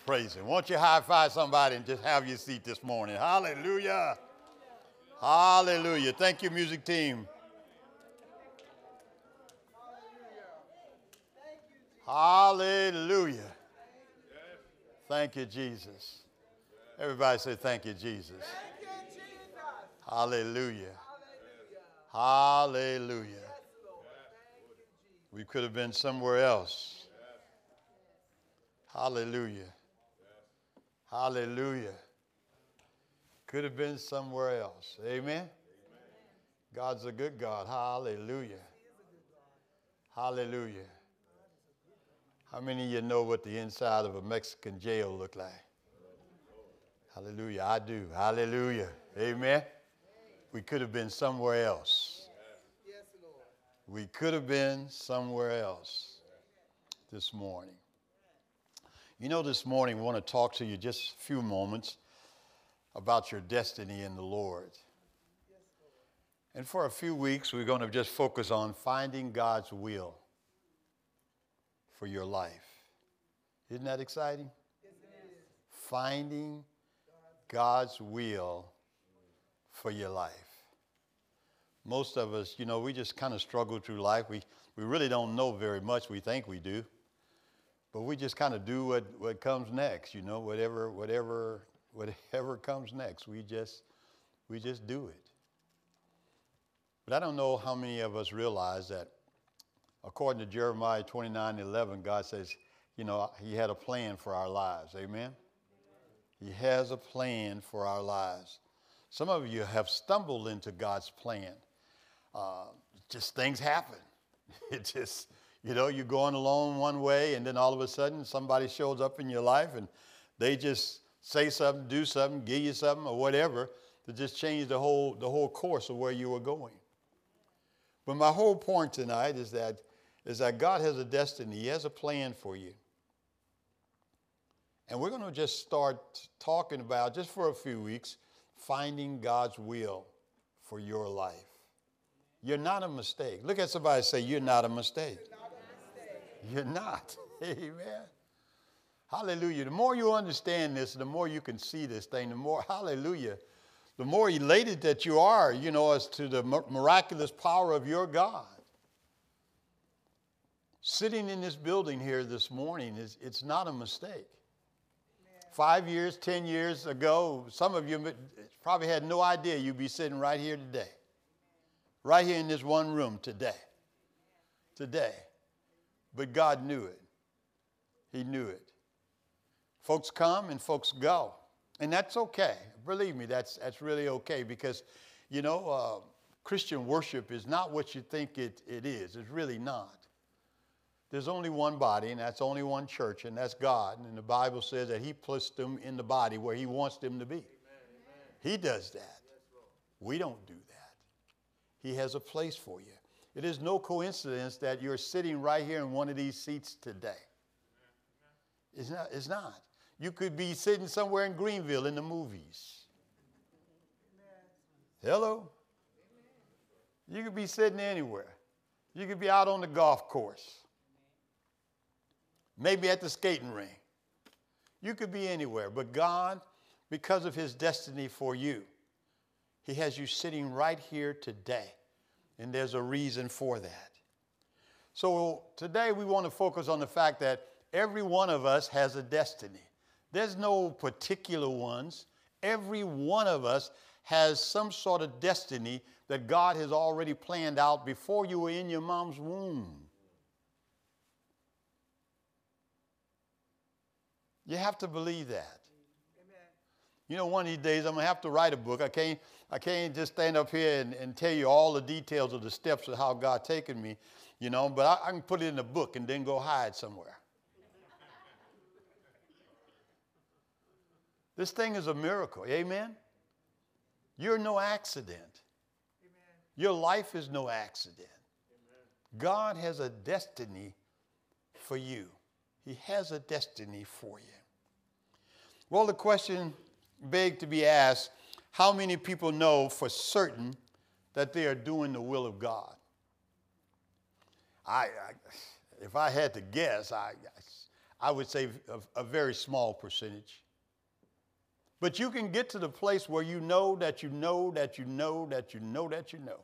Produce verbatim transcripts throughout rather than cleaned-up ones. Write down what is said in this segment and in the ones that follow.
Praise him. Won't you high five somebody and just have your seat this morning? Hallelujah. Hallelujah. Thank you, music team. Hallelujah. Thank you, Jesus. Everybody say thank you, Jesus. Hallelujah. Hallelujah. We could have been somewhere else. Hallelujah. Hallelujah. Could have been somewhere else. Amen. God's a good God. Hallelujah. Hallelujah. How many of you know what the inside of a Mexican jail look like? Hallelujah. I do. Hallelujah. Amen. We could have been somewhere else. We could have been somewhere else this morning. You know, this morning we want to talk to you just a few moments about your destiny in the Lord. And for a few weeks, we're going to just focus on finding God's will for your life. Isn't that exciting? Yes, it is. Finding God's will for your life. Most of us, you know, we just kind of struggle through life. We, we really don't know very much. We think we do. But we just kind of do what, what comes next, you know, whatever, whatever, whatever comes next. We just, we just do it. But I don't know how many of us realize that according to Jeremiah twenty-nine eleven, God says, you know, he had a plan for our lives. Amen? He has a plan for our lives. Some of you have stumbled into God's plan. Uh, just things happen. It just, you know, you're going along one way, and then all of a sudden somebody shows up in your life, and they just say something, do something, give you something, or whatever, to just change the whole, the whole course of where you were going. But my whole point tonight is that, is that God has a destiny. He has a plan for you. And we're going to just start talking about, just for a few weeks, finding God's will for your life. You're not a mistake. Look at somebody and say, you're not a mistake. You're not. Amen. Hallelujah. The more you understand this, the more you can see this thing, the more, hallelujah, the more elated that you are, you know, as to the miraculous power of your God. Sitting in this building here this morning, is it's not a mistake. Amen. Five years, ten years ago, some of you probably had no idea you'd be sitting right here today. Right here in this one room today. Today. But God knew it. He knew it. Folks come and folks go. And that's okay. Believe me, that's, that's really okay because, you know, uh, Christian worship is not what you think it, it is. It's really not. There's only one body, and that's only one church, and that's God. And the Bible says that he puts them in the body where he wants them to be. Amen. He does that. We don't do that. He has a place for you. It is no coincidence that you're sitting right here in one of these seats today. It's not. It's not. You could be sitting somewhere in Greenville in the movies. Hello? You could be sitting anywhere. You could be out on the golf course. Maybe at the skating rink. You could be anywhere. But God, because of his destiny for you, he has you sitting right here today. And there's a reason for that. So today we want to focus on the fact that every one of us has a destiny. There's no particular ones. Every one of us has some sort of destiny that God has already planned out before you were in your mom's womb. You have to believe that. Amen. You know, one of these days I'm going to have to write a book. I can't, I can't just stand up here and, and tell you all the details of the steps of how God taken me, you know, but I, I can put it in a book and then go hide somewhere. This thing is a miracle. Amen? You're no accident. Amen. Your life is no accident. Amen. God has a destiny for you. He has a destiny for you. Well, the question begged to be asked, how many people know for certain that they are doing the will of God? I, I if I had to guess, I, I would say a, a very small percentage. But you can get to the place where you know that you know that you know that you know that you know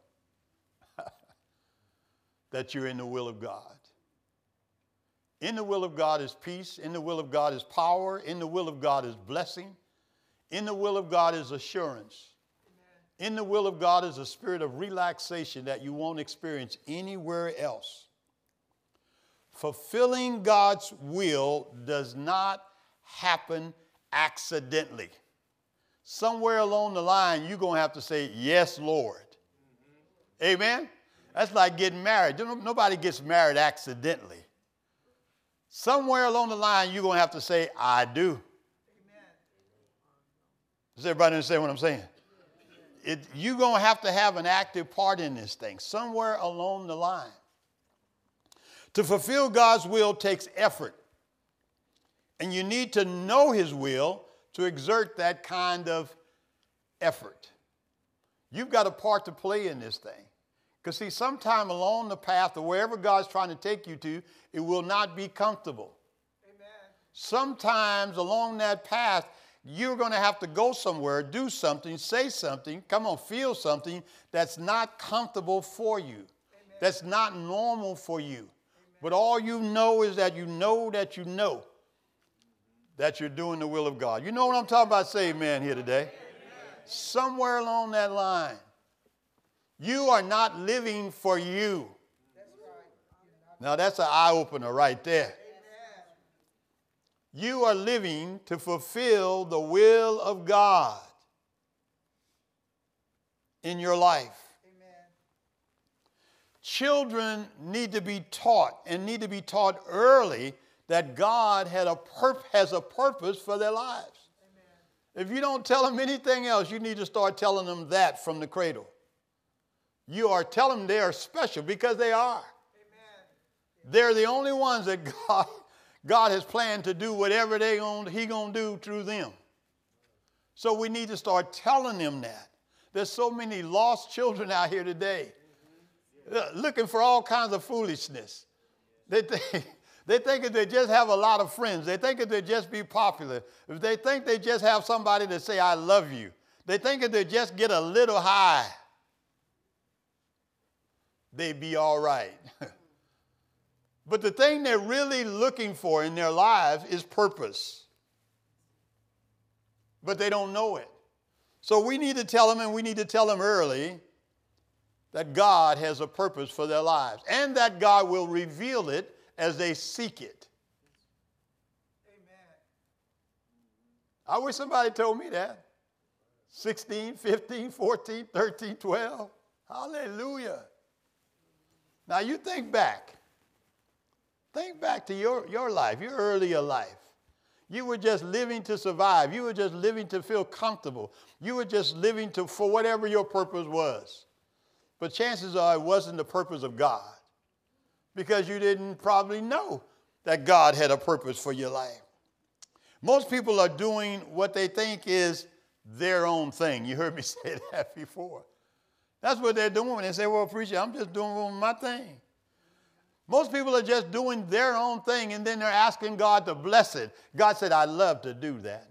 that you're in the will of God. In the will of God is peace. In the will of God is power. In the will of God is blessing. In the will of God is assurance. Amen. In the will of God is a spirit of relaxation that you won't experience anywhere else. Fulfilling God's will does not happen accidentally. Somewhere along the line, you're going to have to say, yes, Lord. Mm-hmm. Amen? That's like getting married. Nobody gets married accidentally. Somewhere along the line, you're going to have to say, I do. Amen. Does everybody understand what I'm saying? It, you're going to have to have an active part in this thing somewhere along the line. To fulfill God's will takes effort. And you need to know his will to exert that kind of effort. You've got a part to play in this thing. Because see, sometime along the path or wherever God's trying to take you to, it will not be comfortable. Amen. Sometimes along that path, you're going to have to go somewhere, do something, say something, come on, feel something that's not comfortable for you. Amen. That's not normal for you. Amen. But all you know is that you know that you know that you're doing the will of God. You know what I'm talking about? Say amen here today. Amen. Somewhere along that line, you are not living for you. That's right. Now that's an eye-opener right there. Amen. You are living to fulfill the will of God in your life. Amen. Children need to be taught and need to be taught early that God had a purp- has a purpose for their lives. Amen. If you don't tell them anything else, you need to start telling them that from the cradle. You are telling them they are special because they are. Amen. They're the only ones that God, God has planned to do whatever they gonna, he going to do through them. So we need to start telling them that. There's so many lost children out here today mm-hmm. looking for all kinds of foolishness. They think, they think if they just have a lot of friends, they think if they just be popular, if they think they just have somebody to say, I love you, they think if they just get a little high, they'd be all right. But the thing they're really looking for in their lives is purpose. But they don't know it. So we need to tell them, and we need to tell them early, that God has a purpose for their lives and that God will reveal it as they seek it. Amen. I wish somebody told me that. sixteen, fifteen, fourteen, thirteen, twelve. Hallelujah. Now you think back. Think back to your, your life, your earlier life. You were just living to survive. You were just living to feel comfortable. You were just living to for whatever your purpose was. But chances are it wasn't the purpose of God because you didn't probably know that God had a purpose for your life. Most people are doing what they think is their own thing. You heard me say that before. That's what they're doing. They say, well, preacher, I'm just doing my thing. Most people are just doing their own thing, and then they're asking God to bless it. God said, I'd love to do that.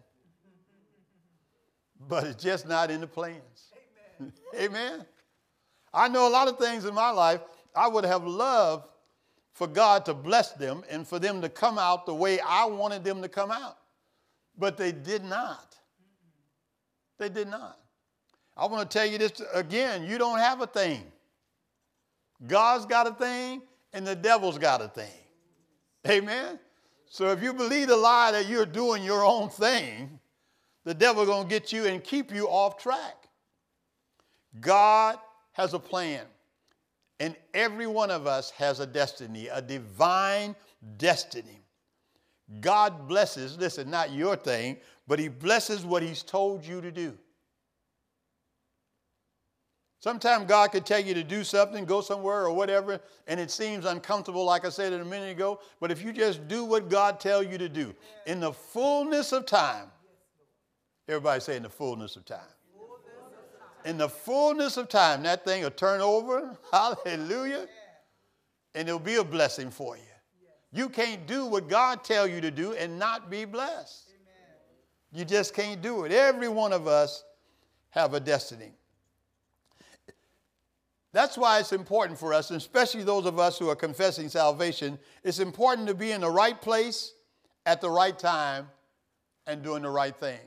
But it's just not in the plans. Amen. Amen. I know a lot of things in my life I would have loved for God to bless them and for them to come out the way I wanted them to come out. But they did not. They did not. I want to tell you this again. You don't have a thing. God's got a thing and the devil's got a thing. Amen? So if you believe the lie that you're doing your own thing, the devil's going to get you and keep you off track. God has a plan. And every one of us has a destiny, a divine destiny. God blesses, listen, not your thing, but he blesses what he's told you to do. Sometimes God could tell you to do something, go somewhere or whatever, and it seems uncomfortable, like I said a minute ago. But if you just do what God tells you to do, in the fullness of time, everybody say in the fullness of time. In the fullness of time, that thing will turn over, hallelujah, and it'll be a blessing for you. You can't do what God tells you to do and not be blessed. Amen. You just can't do it. Every one of us have a destiny. That's why it's important for us, and especially those of us who are confessing salvation, it's important to be in the right place at the right time and doing the right thing.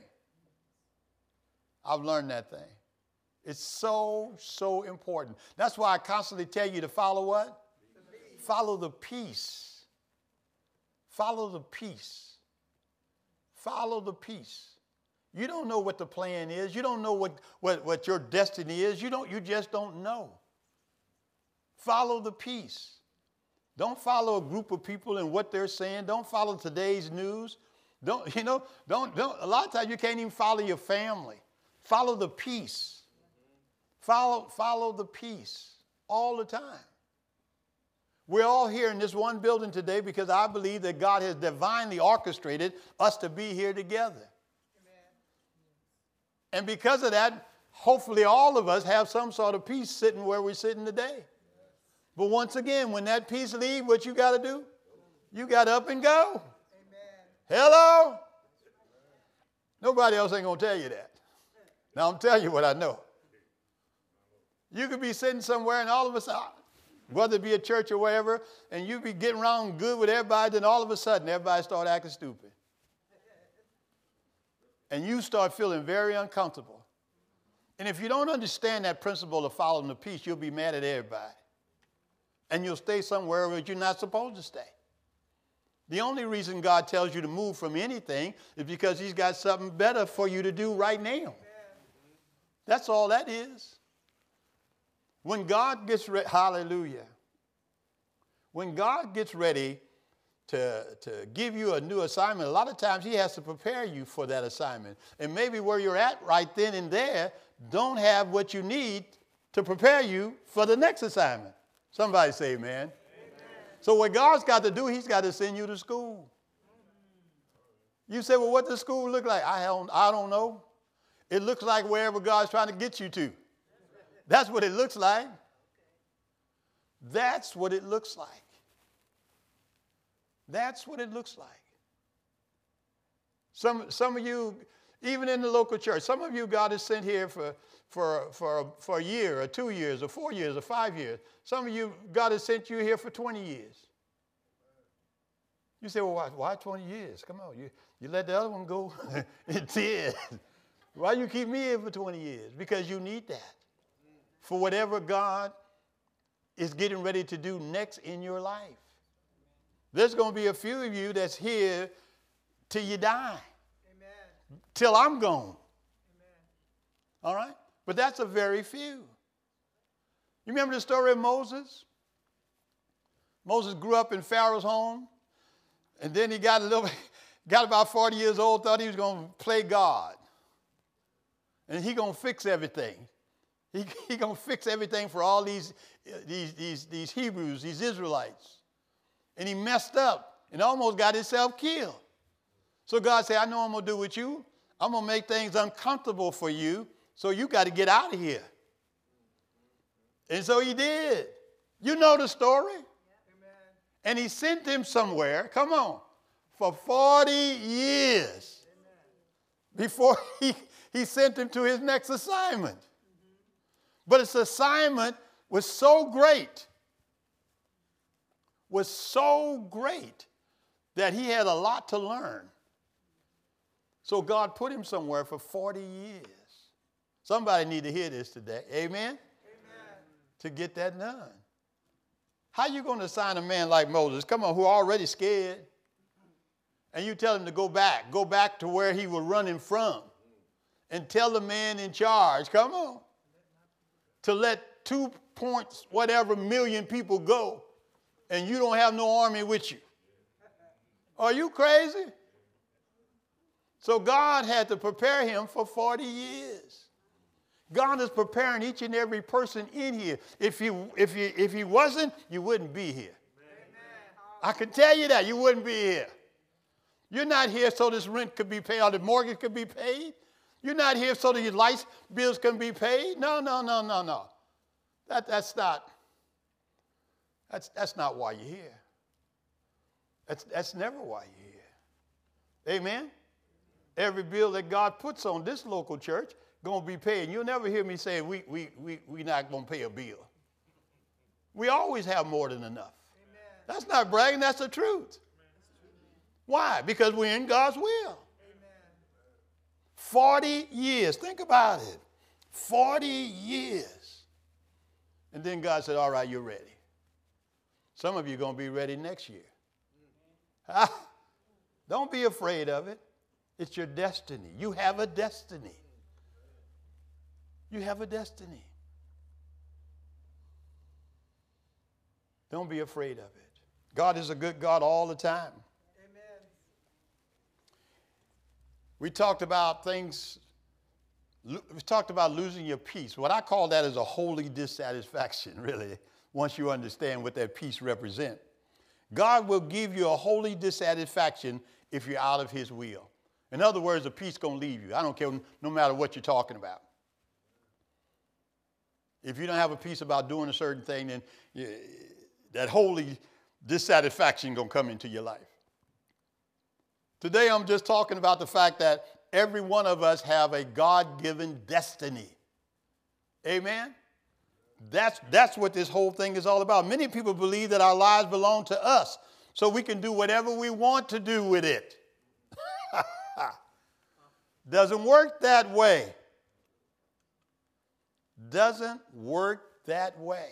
I've learned that thing. It's so, so important. That's why I constantly tell you to follow what? The follow the peace. Follow the peace. Follow the peace. You don't know what the plan is. You don't know what, what, what your destiny is. You don't, you just don't know. Follow the peace. Don't follow a group of people and what they're saying. Don't follow today's news. Don't, you know, don't, don't, a lot of times you can't even follow your family. Follow the peace. Follow, follow the peace all the time. We're all here in this one building today because I believe that God has divinely orchestrated us to be here together. Amen. And because of that, hopefully all of us have some sort of peace sitting where we're sitting today. But once again, when that peace leaves, what you got to do? You got to up and go. Amen. Hello? Nobody else ain't going to tell you that. Now, I'm telling you what I know. You could be sitting somewhere and all of a sudden, whether it be a church or wherever, and you be getting around good with everybody, then all of a sudden everybody start acting stupid. And you start feeling very uncomfortable. And if you don't understand that principle of following the peace, you'll be mad at everybody. And you'll stay somewhere where you're not supposed to stay. The only reason God tells you to move from anything is because he's got something better for you to do right now. That's all that is. When God gets ready, hallelujah. When God gets ready to, to give you a new assignment, a lot of times he has to prepare you for that assignment. And maybe where you're at right then and there don't have what you need to prepare you for the next assignment. Somebody say amen. Amen. So what God's got to do, he's got to send you to school. You say, well, what does school look like? I don't, I don't know. It looks like wherever God's trying to get you to. That's what it looks like. That's what it looks like. That's what it looks like. Some, some of you, even in the local church, some of you God has sent here for, for, for, for a year or two years or four years or five years. Some of you, God has sent you here for twenty years. You say, well, why, why twenty years? Come on, you, you let the other one go in ten. Why you keep me here for twenty years? Because you need that. For whatever God is getting ready to do next in your life. There's going to be a few of you that's here till you die. Amen. Till I'm gone. Amen. All right? But that's a very few. You remember the story of Moses? Moses grew up in Pharaoh's home, and then he got a little, got about forty years old, thought he was going to play God. And he going to fix everything. He, he going to fix everything for all these, these, these, these Hebrews, these Israelites. And he messed up and almost got himself killed. So God said, I know I'm going to do with you. I'm going to make things uncomfortable for you, so you got to get out of here. And so he did. You know the story. Yeah. And he sent him somewhere, come on, for forty years Amen. Before he, he sent him to his next assignment. But his assignment was so great, was so great that he had a lot to learn. So God put him somewhere for forty years. Somebody need to hear this today. Amen? Amen. To get that done. How you going to assign a man like Moses, come on, who already scared, and you tell him to go back, go back to where he was running from, and tell the man in charge, come on, to let two points whatever million people go, and you don't have no army with you. Are you crazy? So God had to prepare him for forty years. God is preparing each and every person in here. If he, if he, if he wasn't, you wouldn't be here. Amen. I can tell you that. You wouldn't be here. You're not here so this rent could be paid or the mortgage could be paid. You're not here so that your light bills can be paid. No, no, no, no, no. That, that's not, that's, that's not why you're here. That's, that's never why you're here. Amen? Every bill that God puts on this local church going to be paid. You'll never hear me say we we we we not going to pay a bill. We always have more than enough. Amen. That's not bragging, that's the truth. Why? Because we're in God's will. Amen. forty years. Think about it. forty years. And then God said, all right, you're ready. Some of you are going to be ready next year. Ah, don't be afraid of it. It's your destiny. You have a destiny. You have a destiny. Don't be afraid of it. God is a good God all the time. Amen. We talked about things, we talked about losing your peace. What I call that is a holy dissatisfaction, really, once you understand what that peace represents. God will give you a holy dissatisfaction if you're out of his will. In other words, the peace going to leave you. I don't care no matter what you're talking about. If you don't have a peace about doing a certain thing, then you, that holy dissatisfaction going to come into your life. Today I'm just talking about the fact that every one of us have a God-given destiny. Amen? That's, that's what this whole thing is all about. Many people believe that our lives belong to us, so we can do whatever we want to do with it. Doesn't work that way. Doesn't work that way.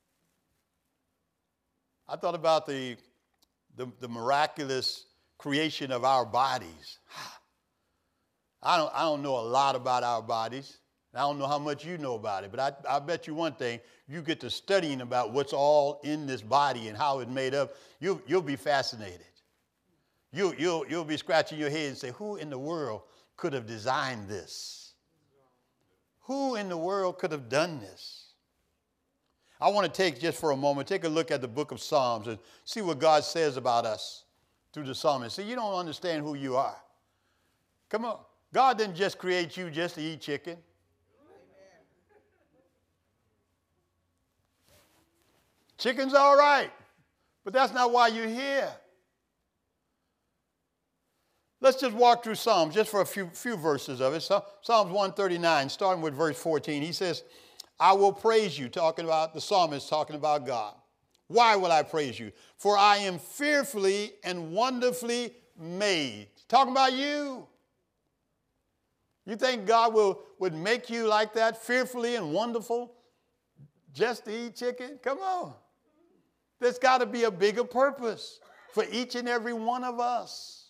I thought about the, the, the miraculous creation of our bodies. I don't, I don't know a lot about our bodies. I don't know how much you know about it, but I, I bet you one thing, you get to studying about what's all in this body and how it's made up, you'll, you'll be fascinated. You, you'll, you'll be scratching your head and say, who in the world could have designed this? Who in the world could have done this? I want to take just for a moment, take a look at the book of Psalms and see what God says about us through the psalmist. See, you don't understand who you are. Come on. God didn't just create you just to eat chicken. Chicken's all right, but that's not why you're here. Let's just walk through Psalms just for a few, few verses of it. So, Psalms one thirty-nine, starting with verse fourteen. He says, I will praise you, talking about the psalmist, talking about God. Why will I praise you? For I am fearfully and wonderfully made. Talking about you. You think God will, would make you like that, fearfully and wonderful, just to eat chicken? Come on. There's got to be a bigger purpose for each and every one of us.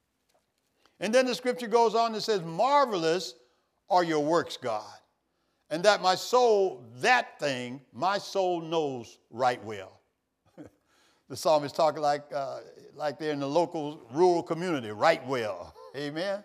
And then the scripture goes on and says, marvelous are your works, God. And that my soul, that thing, my soul knows right well. The psalmist talking like, uh, like they're in the local rural community, right well. Amen.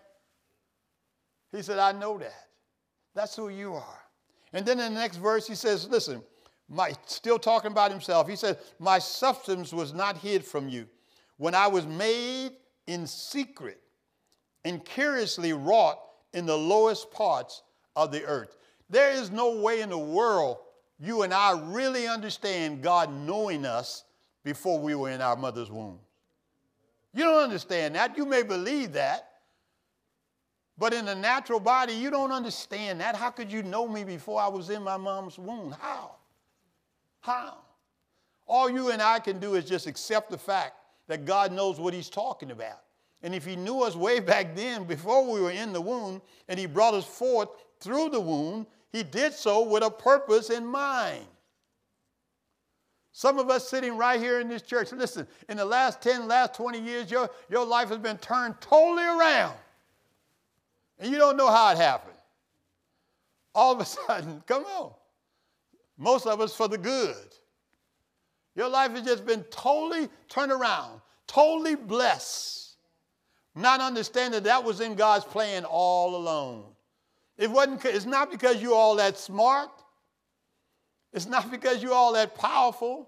He said, I know that. That's who you are. And then in the next verse, he says, listen, my, still talking about himself. He said, my substance was not hid from you when I was made in secret and curiously wrought in the lowest parts of the earth. There is no way in the world you and I really understand God knowing us before we were in our mother's womb. You don't understand that. You may believe that. But in the natural body, you don't understand that. How could you know me before I was in my mom's womb? How? How? All you and I can do is just accept the fact that God knows what he's talking about. And if he knew us way back then, before we were in the womb, and he brought us forth through the womb, he did so with a purpose in mind. Some of us sitting right here in this church, listen, in the last ten, last twenty years, your, your life has been turned totally around. And you don't know how it happened. All of a sudden, come on. Most of us for the good. Your life has just been totally turned around, totally blessed. Not understanding that was in God's plan all along. It wasn't, it's not because you're all that smart. It's not because you're all that powerful.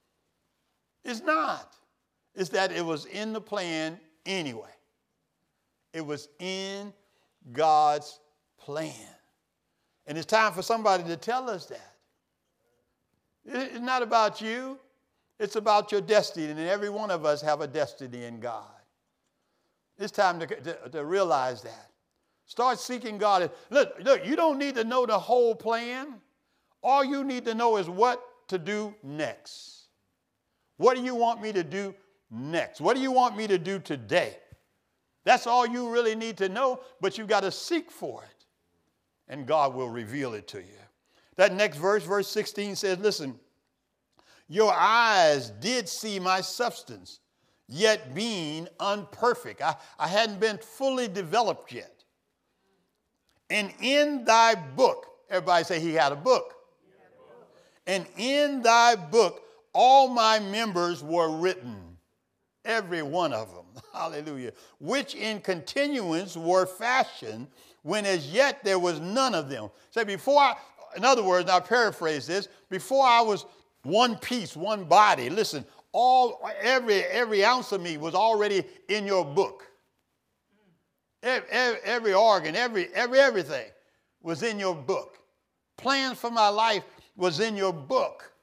It's not. It's that it was in the plan anyway. It was in God's plan. And it's time for somebody to tell us that. It's not about you. It's about your destiny, and every one of us have a destiny in God. It's time to, to, to realize that. Start seeking God. Look, look, you don't need to know the whole plan. All you need to know is what to do next. What do you want me to do next? What do you want me to do today? That's all you really need to know, but you've got to seek for it, and God will reveal it to you. That next verse, verse sixteen says, listen, your eyes did see my substance, yet being unperfect. I, I hadn't been fully developed yet. And in thy book, everybody say he had a book. And in thy book, all my members were written, every one of them. Hallelujah. Which in continuance were fashioned, when as yet there was none of them. Say before I, in other words, and I'll paraphrase this, before I was one piece, one body, listen, all, every, every ounce of me was already in your book. Every, every, every organ, every, every, everything was in your book. Plans for my life was in your book.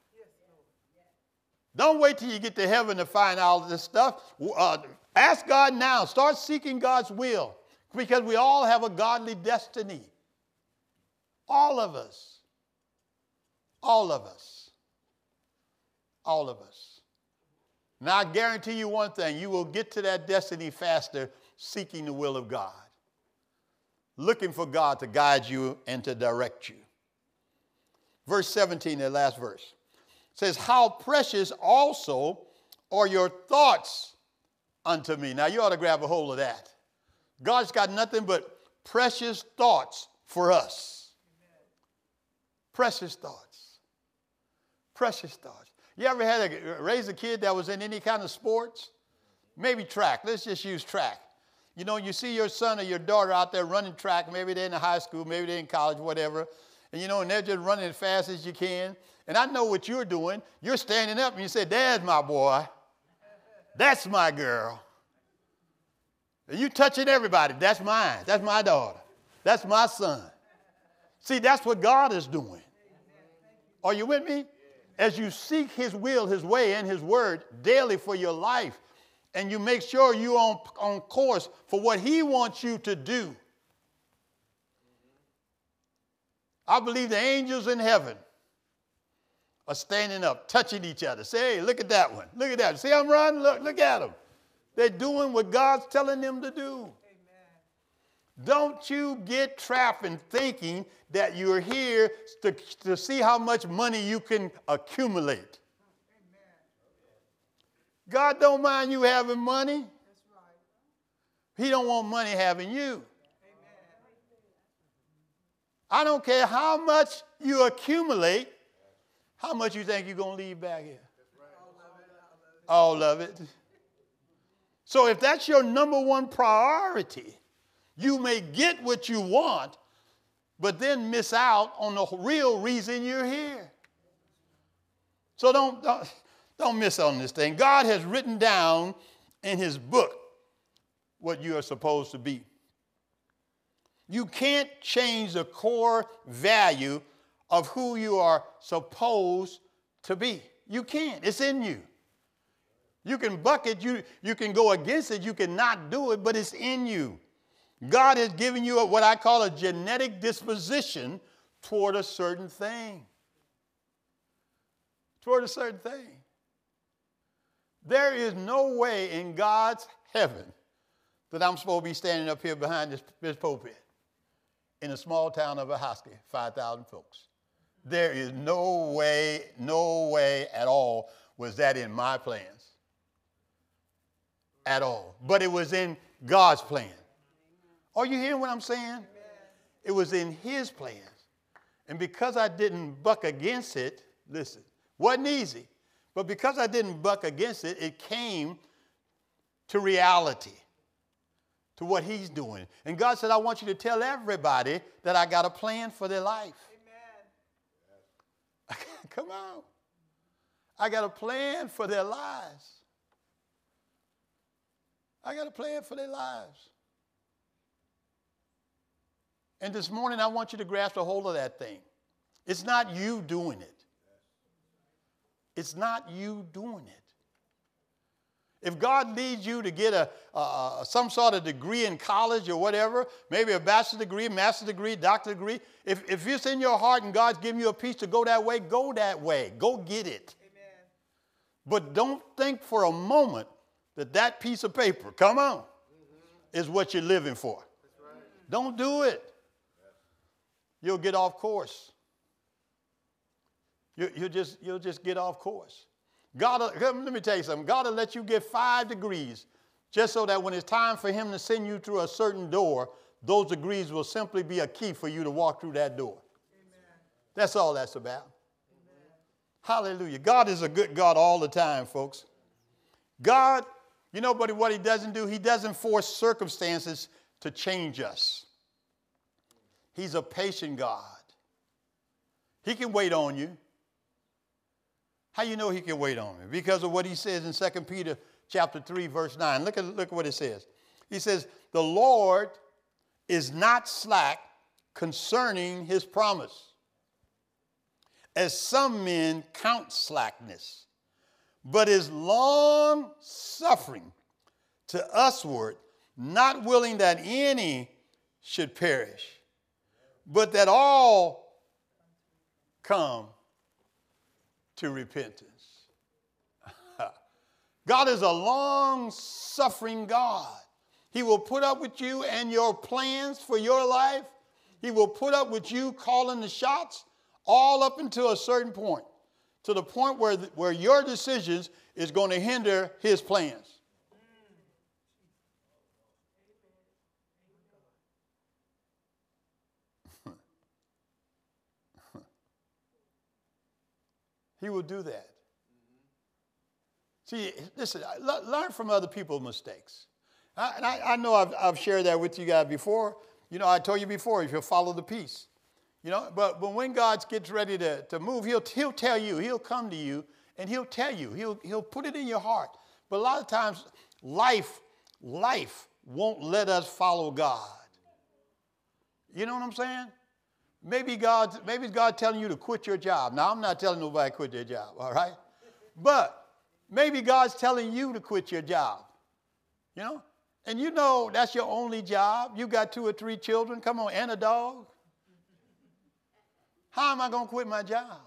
Don't wait till you get to heaven to find out this stuff. Uh, ask God now. Start seeking God's will, because we all have a godly destiny. All of us. All of us. All of us. Now, I guarantee you one thing. You will get to that destiny faster seeking the will of God. Looking for God to guide you and to direct you. Verse seventeen, the last verse, says, how precious also are your thoughts unto me. Now, you ought to grab a hold of that. God's got nothing but precious thoughts for us. Amen. Precious thoughts. Precious thoughts. You ever had a, raised a kid that was in any kind of sports? Maybe track. Let's just use track. You know, you see your son or your daughter out there running track. Maybe they're in the high school, maybe they're in college, whatever. And, you know, and they're just running as fast as you can. And I know what you're doing. You're standing up and you say, there's my boy. That's my girl. And you touching everybody. That's mine. That's my daughter. That's my son. See, that's what God is doing. Are you with me? As you seek his will, his way, and his word daily for your life, and you make sure you're on, on course for what he wants you to do. I believe the angels in heaven are standing up, touching each other. Say, hey, look at that one. Look at that. See I'm running? Look, look at them. They're doing what God's telling them to do. Amen. Don't you get trapped in thinking that you're here to, to see how much money you can accumulate. Amen. God don't mind you having money. That's right. He don't want money having you. I don't care how much you accumulate, how much you think you're going to leave back here. All of it. So if that's your number one priority, you may get what you want, but then miss out on the real reason you're here. So don't, don't, don't miss on this thing. God has written down in his book what you are supposed to be. You can't change the core value of who you are supposed to be. You can't. It's in you. You can buck it. You, you can go against it. You can not do it, but it's in you. God has given you a, what I call a genetic disposition toward a certain thing. Toward a certain thing. There is no way in God's heaven that I'm supposed to be standing up here behind this, this pulpit in a small town of Ahoskie, five thousand folks. There is no way, no way at all was that in my plans. At all. But it was in God's plan. Are you hearing what I'm saying? Amen. It was in his plans. And because I didn't buck against it, listen, wasn't easy. But because I didn't buck against it, it came to reality. To what he's doing. And God said, I want you to tell everybody that I got a plan for their life. Amen. Come on. I got a plan for their lives. I got a plan for their lives. And this morning, I want you to grasp a hold of that thing. It's not you doing it. It's not you doing it. If God leads you to get a, a, some sort of degree in college or whatever, maybe a bachelor's degree, master's degree, doctorate degree, if, if it's in your heart and God's giving you a piece to go that way, go that way. Go get it. Amen. But don't think for a moment that that piece of paper, come on, mm-hmm. is what you're living for. That's right. Don't do it. You'll get off course. You, you'll, just, you'll just get off course. God, let me tell you something. God will let you get five degrees just so that when it's time for him to send you through a certain door, those degrees will simply be a key for you to walk through that door. Amen. That's all that's about. Amen. Hallelujah. God is a good God all the time, folks. God, you know, but what he doesn't do, he doesn't force circumstances to change us. He's a patient God. He can wait on you. How you know he can wait on me? Because of what he says in Second Peter chapter three, verse nine. Look at, look at what it says. He says, the Lord is not slack concerning his promise, as some men count slackness, but is long suffering to usward, not willing that any should perish, but that all come to repentance. God is a long-suffering God. He will put up with you and your plans for your life. He will put up with you calling the shots all up until a certain point, to the point where, where your decisions is going to hinder his plans. He will do that. See, listen, learn from other people's mistakes. I, and I, I know I've, I've shared that with you guys before. You know, I told you before, if you follow the peace. You know, but, but when God gets ready to, to move, he'll, he'll tell you, he'll come to you, and he'll tell you, he'll, he'll put it in your heart. But a lot of times, life, life won't let us follow God. You know what I'm saying? Maybe God, maybe God telling you to quit your job. Now, I'm not telling nobody to quit their job, all right? But maybe God's telling you to quit your job, you know? And you know that's your only job. You got two or three children, come on, and a dog. How am I going to quit my job?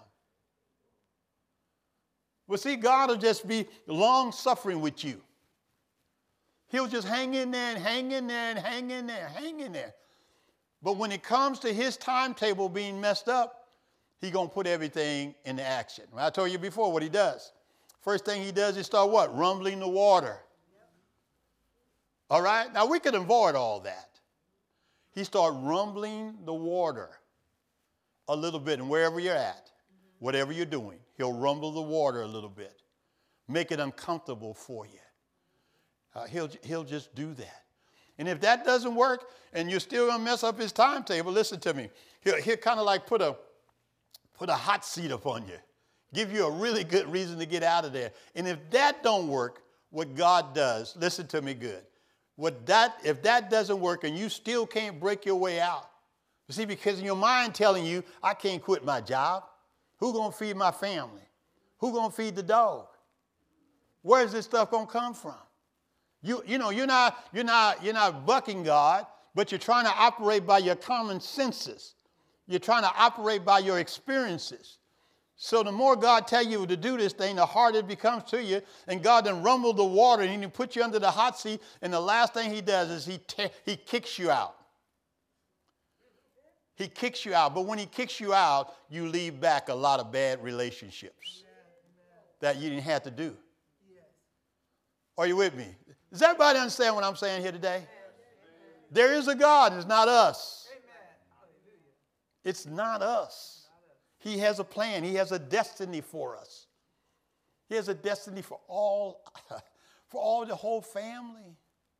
Well, see, God will just be long-suffering with you. He'll just hang in there and hang in there and hang in there and hang in there. But when it comes to his timetable being messed up, he's going to put everything into action. I told you before what he does. First thing he does is start what? Rumbling the water. Yep. All right? Now, we could avoid all that. He starts rumbling the water a little bit, and wherever you're at, mm-hmm. whatever you're doing, he'll rumble the water a little bit, make it uncomfortable for you. Uh, he'll, he'll just do that. And if that doesn't work and you're still going to mess up his timetable, listen to me. He'll, he'll kind of like put a, put a hot seat upon you, give you a really good reason to get out of there. And if that don't work, what God does, listen to me good. What that, if that doesn't work and you still can't break your way out, you see, because in your mind telling you, I can't quit my job. Who's going to feed my family? Who's going to feed the dog? Where's this stuff going to come from? You, you know, you're not, you're, not, you're not bucking God, but you're trying to operate by your common senses. You're trying to operate by your experiences. So the more God tells you to do this thing, the harder it becomes to you. And God then rumbled the water and he put you under the hot seat. And the last thing he does is he, te- he kicks you out. He kicks you out. But when he kicks you out, you leave back a lot of bad relationships that you didn't have to do. Are you with me? Does everybody understand what I'm saying here today? There is a God, and it's not us. It's not us. He has a plan. He has a destiny for us. He has a destiny for all, for all the whole family.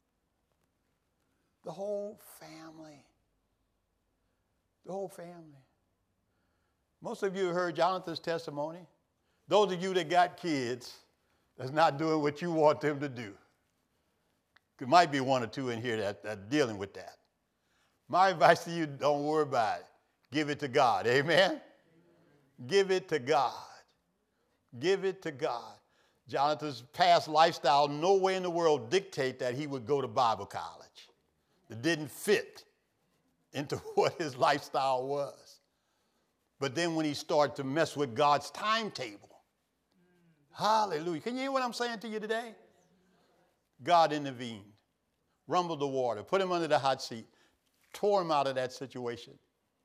The whole family. The whole family. Most of you have heard Jonathan's testimony. Those of you that got kids that's not doing what you want them to do. There might be one or two in here that, that are dealing with that. My advice to you, don't worry about it. Give it to God. Amen? Amen. Give it to God. Give it to God. Jonathan's past lifestyle, nowhere in the world dictate that he would go to Bible college. It didn't fit into what his lifestyle was. But then when he started to mess with God's timetable, hallelujah. Can you hear what I'm saying to you today? God intervened, rumbled the water, put him under the hot seat, tore him out of that situation.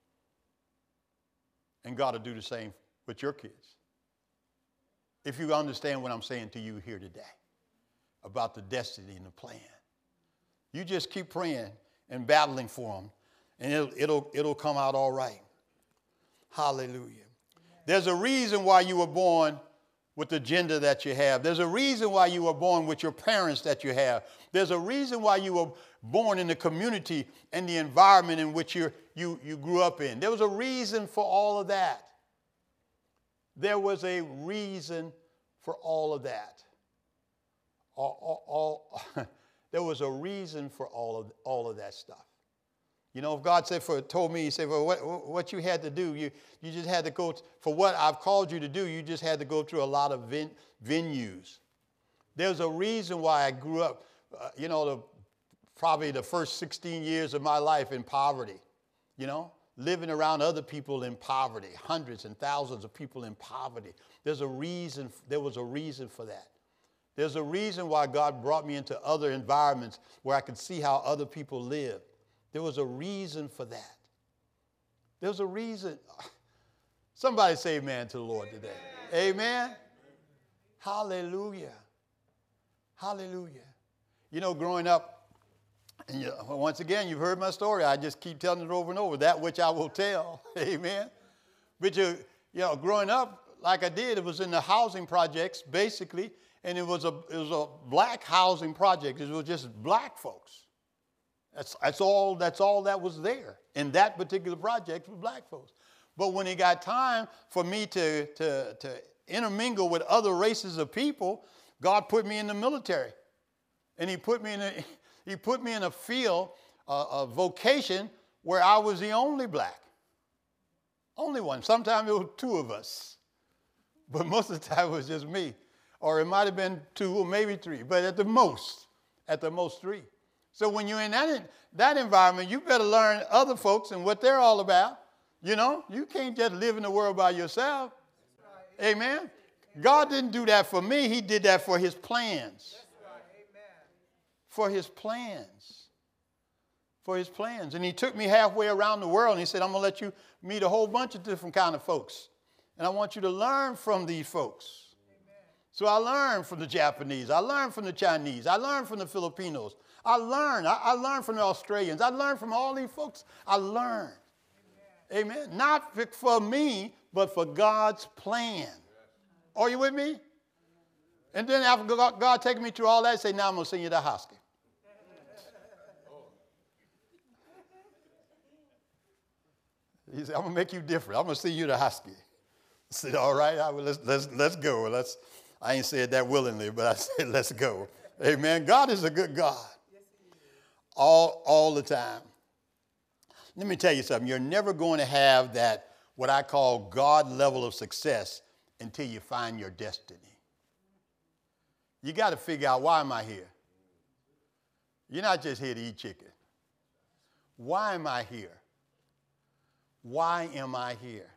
And God will do the same with your kids. If you understand what I'm saying to you here today about the destiny and the plan, you just keep praying and battling for them, and it'll, it'll, it'll come out all right. Hallelujah. Amen. There's a reason why you were born with the gender that you have. There's a reason why you were born with your parents that you have. There's a reason why you were born in the community and the environment in which you you, you grew up in. There was a reason for all of that. There was a reason for all of that. All, all, all, there was a reason for all of, all of that stuff. You know, if God said for, told me, he said, well, what, what you had to do, you, you just had to go, t- for what I've called you to do, you just had to go through a lot of ven- venues. There's a reason why I grew up, uh, you know, the, probably the first sixteen years of my life in poverty, you know, living around other people in poverty, hundreds and thousands of people in poverty. There's a reason, there was a reason for that. There's a reason why God brought me into other environments where I could see how other people live. There was a reason for that. There's a reason. Somebody say amen to the Lord today. Amen. Amen. Hallelujah. Hallelujah. You know, growing up, and you, once again, you've heard my story. I just keep telling it over and over, that which I will tell. Amen. But, you, you know, growing up, like I did, it was in the housing projects, basically, and it was a, it was a black housing project. It was just black folks. That's, that's, all, that's all that was there in that particular project for black folks. But when it got time for me to, to, to intermingle with other races of people, God put me in the military. And he put me in a, he put me in a field, uh, a vocation where I was the only black. Only one. Sometimes it was two of us. But most of the time it was just me. Or it might have been two or maybe three. But at the most, at the most three. So when you're in that, that environment, you better learn other folks and what they're all about. You know, you can't just live in the world by yourself. Right. Amen. God didn't do that for me. He did that for his plans. Right. For his plans. For his plans. And he took me halfway around the world and he said, I'm going to let you meet a whole bunch of different kind of folks. And I want you to learn from these folks. Amen. So I learned from the Japanese. I learned from the Chinese. I learned from the Filipinos. I learned. I, I learned from the Australians. I learned from all these folks. I learned. Amen. Amen. Not for me, but for God's plan. Are you with me? And then after God, God taking me through all that, say, now I'm going to send you to Husky. He said, I'm going to make you different. I'm going to send you to Husky. I said, all right, I, let's, let's, let's go. Let's, I ain't said that willingly, but I said, let's go. Amen. God is a good God. All, all the time. Let me tell you something. You're never going to have that, what I call God level of success until you find your destiny. You got to figure out, why am I here? You're not just here to eat chicken. Why am I here? Why am I here?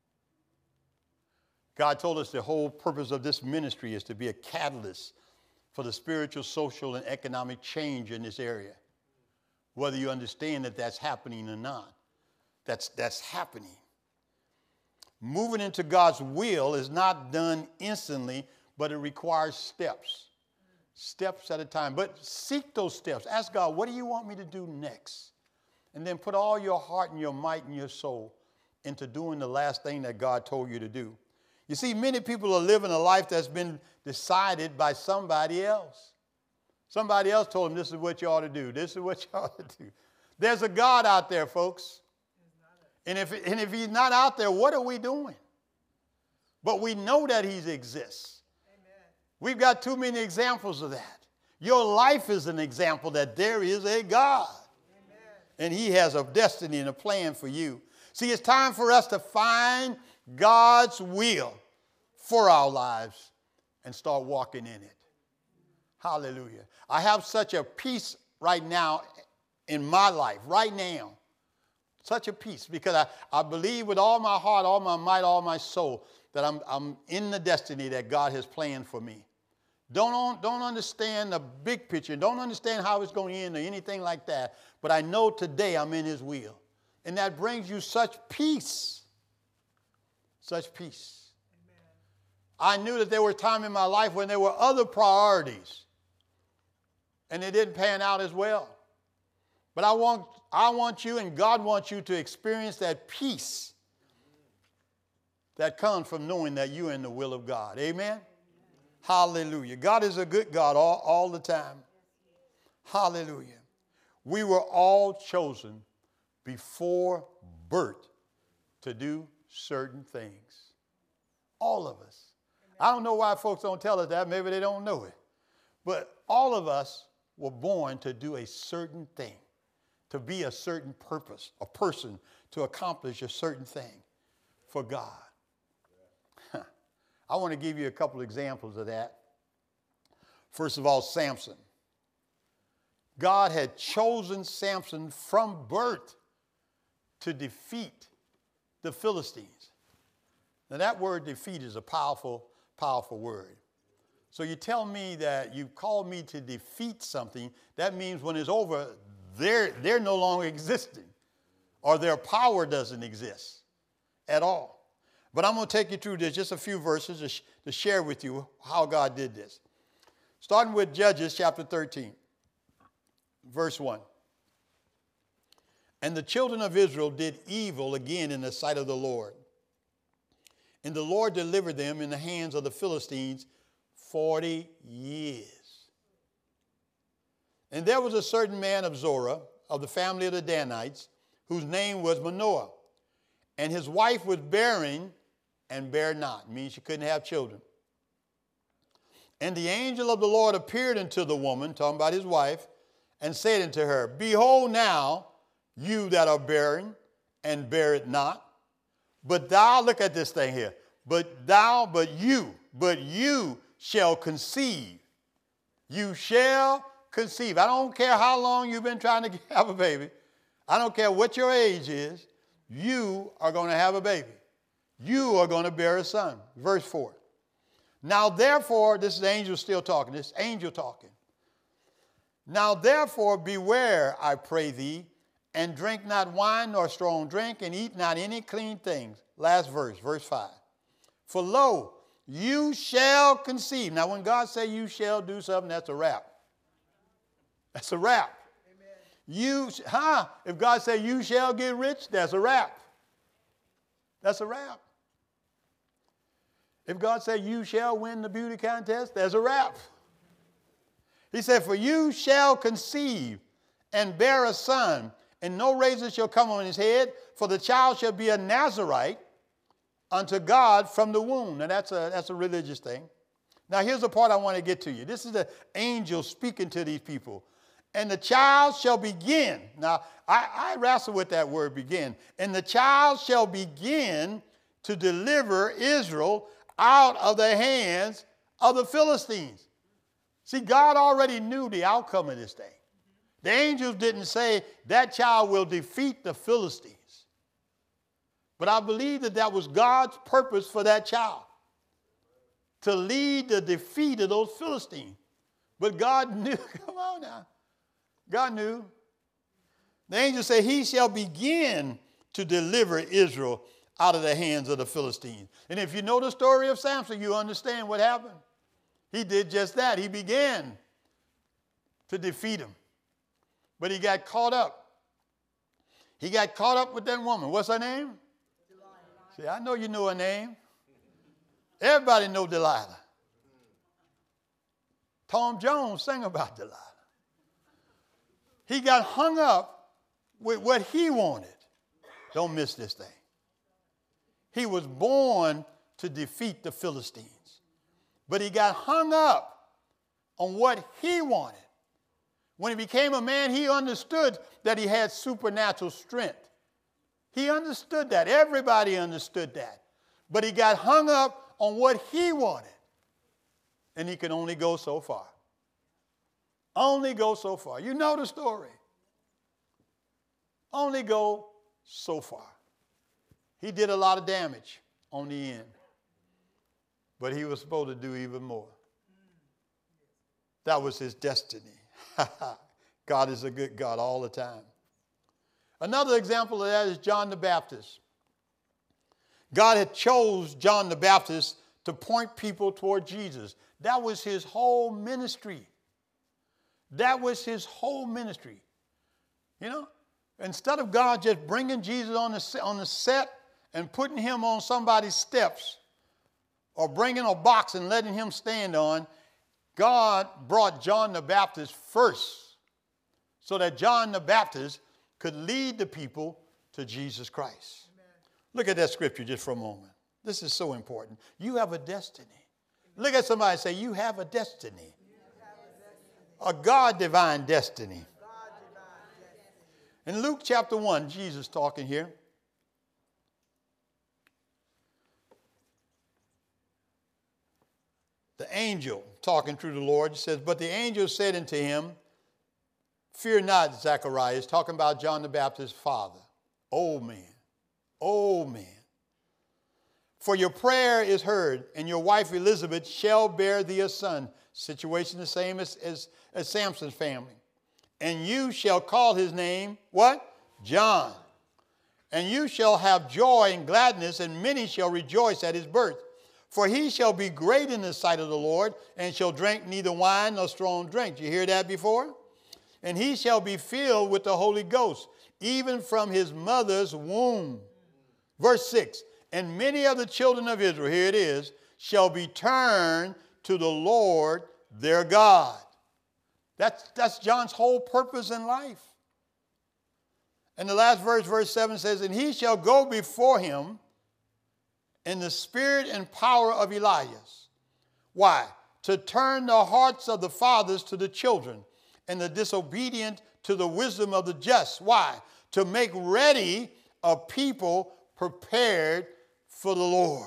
God told us the whole purpose of this ministry is to be a catalyst for the spiritual, social, and economic change in this area. Whether you understand that that's happening or not, that's, that's happening. Moving into God's will is not done instantly, but it requires steps. Steps at a time. But seek those steps. Ask God, what do you want me to do next? And then put all your heart and your might and your soul into doing the last thing that God told you to do. You see, many people are living a life that's been decided by somebody else. Somebody else told them, this is what you ought to do. This is what you ought to do. There's a God out there, folks. And if, and if he's not out there, what are we doing? But we know that he exists. Amen. We've got too many examples of that. Your life is an example that there is a God. Amen. And he has a destiny and a plan for you. See, it's time for us to find God's will. for our lives and start walking in it. Hallelujah. I have such a peace right now in my life, right now. Such a peace because I, I believe with all my heart, all my might, all my soul that I'm, I'm in the destiny that God has planned for me. Don't, don't understand the big picture. Don't understand how it's going to end or anything like that. But I know today I'm in his will. And that brings you such peace. Such peace. Amen. I knew that there were times in my life when there were other priorities. And it didn't pan out as well. But I want, I want you and God wants you to experience that peace that comes from knowing that you're in the will of God. Amen? Hallelujah. God is a good God all, all the time. Hallelujah. We were all chosen before birth to do certain things. All of us. I don't know why folks don't tell us that. Maybe they don't know it. But all of us were born to do a certain thing, to be a certain purpose, a person to accomplish a certain thing for God. I want to give you a couple examples of that. First of all, Samson. God had chosen Samson from birth to defeat the Philistines. Now that word defeat is a powerful, powerful word. So you tell me that you called me to defeat something, that means when it's over, they're, they're no longer existing, or their power doesn't exist at all. But I'm going to take you through this, just a few verses to, sh- to share with you how God did this. Starting with Judges chapter thirteen, verse one. And the children of Israel did evil again in the sight of the Lord. And the Lord delivered them in the hands of the Philistines forty years. And there was a certain man of Zorah, of the family of the Danites, whose name was Manoah. And his wife was barren and bare not. Means she couldn't have children. And the angel of the Lord appeared unto the woman, talking about his wife, and said unto her, Behold now, you that are barren and bear it not. But thou, look at this thing here. But thou, but you, but you shall conceive. You shall conceive. I don't care how long you've been trying to have a baby. I don't care what your age is. You are going to have a baby. You are going to bear a son. Verse four. Now therefore, this is the angel still talking. This angel talking. Now therefore beware, I pray thee, and drink not wine nor strong drink, and eat not any clean things. Last verse, verse five. For lo, you shall conceive. Now when God say you shall do something, that's a wrap. That's a wrap. Amen. You, huh? If God say you shall get rich, that's a wrap. That's a wrap. If God say you shall win the beauty contest, there's a wrap. He said, for you shall conceive and bear a son, and no razor shall come on his head, for the child shall be a Nazarite unto God from the womb. Now that's a, that's a religious thing. Now here's the part I want to get to you. This is the angel speaking to these people. And the child shall begin. Now I, I wrestle with that word begin. And the child shall begin to deliver Israel out of the hands of the Philistines. See, God already knew the outcome of this thing. The angels didn't say that child will defeat the Philistines. But I believe that that was God's purpose for that child, to lead the defeat of those Philistines. But God knew, come on now, God knew. The angel said, he shall begin to deliver Israel out of the hands of the Philistines. And if you know the story of Samson, you understand what happened. He did just that. He began to defeat him. But he got caught up. He got caught up with that woman. What's her name? Delilah. See, I know you know her name. Everybody know Delilah. Tom Jones sang about Delilah. He got hung up with what he wanted. Don't miss this thing. He was born to defeat the Philistines, but he got hung up on what he wanted. When he became a man, he understood that he had supernatural strength. He understood that. Everybody understood that. But he got hung up on what he wanted. And he could only go so far. Only go so far. You know the story. Only go so far. He did a lot of damage on the end. But he was supposed to do even more. That was his destiny. God is a good God all the time. Another example of that is John the Baptist. God had chose John the Baptist to point people toward Jesus. That was his whole ministry. That was his whole ministry. You know, instead of God just bringing Jesus on the, on the set and putting him on somebody's steps or bringing a box and letting him stand on, God brought John the Baptist first so that John the Baptist could lead the people to Jesus Christ. Amen. Look at that scripture just for a moment. This is so important. You have a destiny. Look at somebody and say, you have a destiny. Have a, destiny. A God-divine destiny. God-divine destiny. In Luke chapter one, Jesus talking here. The angel talking through the Lord says, but the angel said unto him, fear not, Zacharias, talking about John the Baptist's father. Old man, old man. For your prayer is heard, and your wife Elizabeth shall bear thee a son. Situation the same as, as, as Samson's family. And you shall call his name, what? John. And you shall have joy and gladness, and many shall rejoice at his birth. For he shall be great in the sight of the Lord, and shall drink neither wine nor strong drink. Did you hear that before? And he shall be filled with the Holy Ghost, even from his mother's womb. Verse six, and many of the children of Israel, here it is, shall be turned to the Lord their God. That's, that's John's whole purpose in life. And the last verse, verse seven says, and he shall go before him in the spirit and power of Elias. Why? To turn the hearts of the fathers to the children, and the disobedient to the wisdom of the just. Why? To make ready a people prepared for the Lord.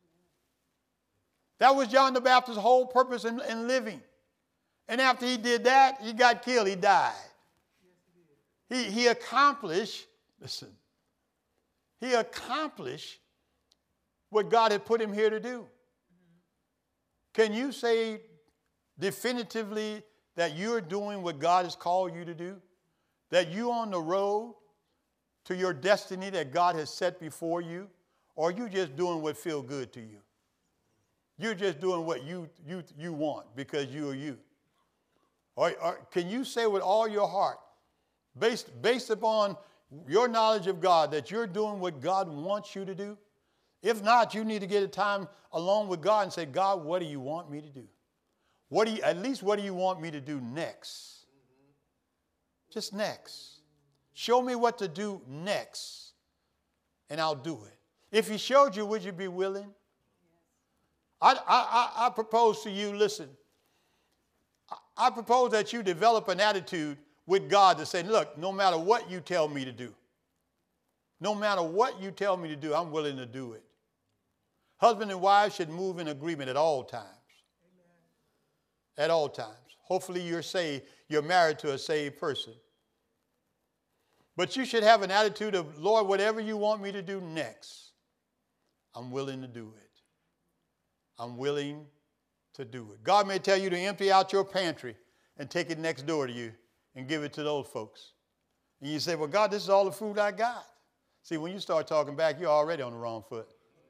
That was John the Baptist's whole purpose in, in living. And after he did that, he got killed. He died. He, he accomplished, listen, he accomplished what God had put him here to do. Can you say definitively that you're doing what God has called you to do? That you're on the road to your destiny that God has set before you? Or are you just doing what feels good to you? You're just doing what you, you, you want because you are you. Or, or can you say with all your heart, based, based upon your knowledge of God, that you're doing what God wants you to do? If not, you need to get a time alone with God and say, God, what do you want me to do? What do you, at least what do you want me to do next? Just next. Show me what to do next, and I'll do it. If he showed you, would you be willing? I, I, I propose to you, listen, I, I propose that you develop an attitude with God to say, look, no matter what you tell me to do, no matter what you tell me to do, I'm willing to do it. Husband and wife should move in agreement at all times. Amen. At all times. Hopefully you're saved, you're married to a saved person. But you should have an attitude of, Lord, whatever you want me to do next, I'm willing to do it. I'm willing to do it. God may tell you to empty out your pantry and take it next door to you and give it to those folks. And you say, well, God, this is all the food I got. See, when you start talking back, you're already on the wrong foot.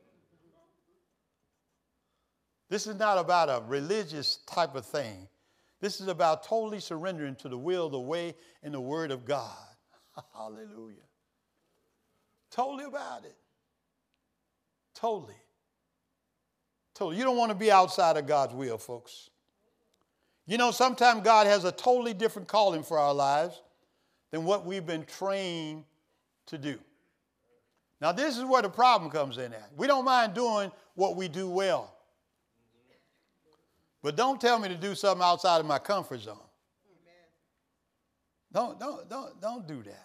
This is not about a religious type of thing. This is about totally surrendering to the will, the way, and the word of God. Hallelujah. Totally about it. Totally. Totally. You don't want to be outside of God's will, folks. You know, sometimes God has a totally different calling for our lives than what we've been trained to do. Now, this is where the problem comes in at. We don't mind doing what we do well. But don't tell me to do something outside of my comfort zone. Don't, don't, don't, don't do that.